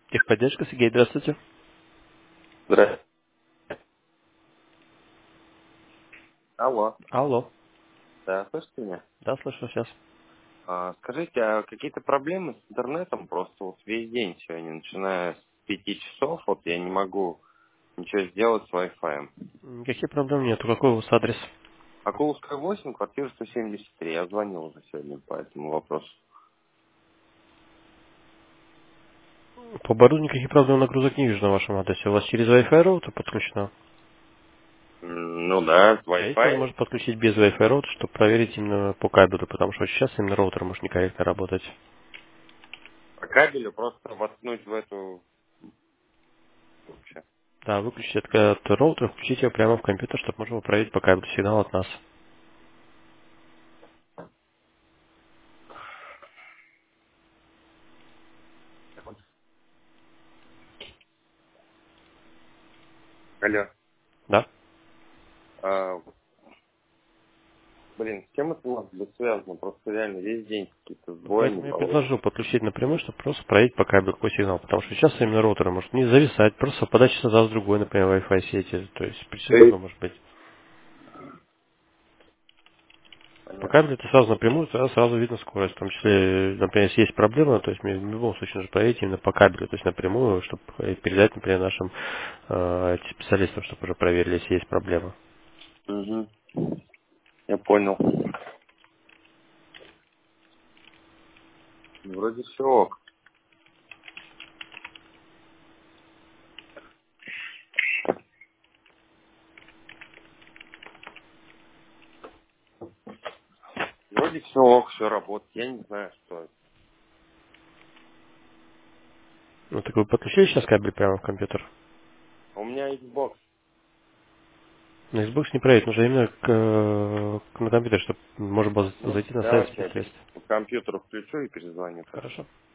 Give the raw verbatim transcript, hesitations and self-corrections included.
Техподдержка, Сергей, здравствуйте. Здравствуйте. Алло. Алло. Да, слышите меня? Да, слышу сейчас. А, скажите, а какие-то проблемы с интернетом? Просто вот весь день сегодня, начиная с пяти часов, вот я не могу ничего сделать с Wi-Fi. Никаких проблем нет. Какой у вас адрес? Акуловская восемь, квартира сто семьдесят три. Я звонил уже сегодня по этому вопросу. По оборудованию никаких проблем нагрузок не вижу на вашем адресе. У вас через Wi-Fi роутер подключено? М, Ну да, с А есть Wi-Fi. возможность подключить без Wi-Fi роутер, чтобы проверить именно по кабелю, потому что сейчас именно роутер может некорректно работать. По кабелю просто воткнуть в эту вообще. Да, выключите этот роутер, включите его прямо в компьютер, чтобы можно было проверить по кабелю сигнал от нас. Алло. Да? А, блин, с чем это у нас будет связано? Просто реально весь день какие-то сбои, не Поэтому я получится. предложил подключить напрямую, чтобы просто проверить по кабелю какой сигнал. Потому что сейчас именно роутер может не зависать, просто совпадать с одна с другой, например, Wi-Fi сети. То есть причин много может быть. По Понятно. кабелю это сразу напрямую, сразу, сразу видно скорость. В том числе, например, если есть проблема, то есть мне в любом случае нужно проверить именно по кабелю, то есть напрямую, чтобы передать, например, нашим э, специалистам, чтобы уже проверили, если есть проблема. Угу. Я понял. Вроде все ок. Вроде все ок, все работает. Я не знаю, что это. Ну так вы подключили сейчас кабель прямо в компьютер? У меня Xbox. На Xbox не проверить, нужно именно к, э, к- на компьютер, чтобы можно было Ну, зайти на сайт давайте я специалиста. по компьютеру включу и перезвоню. Хорошо.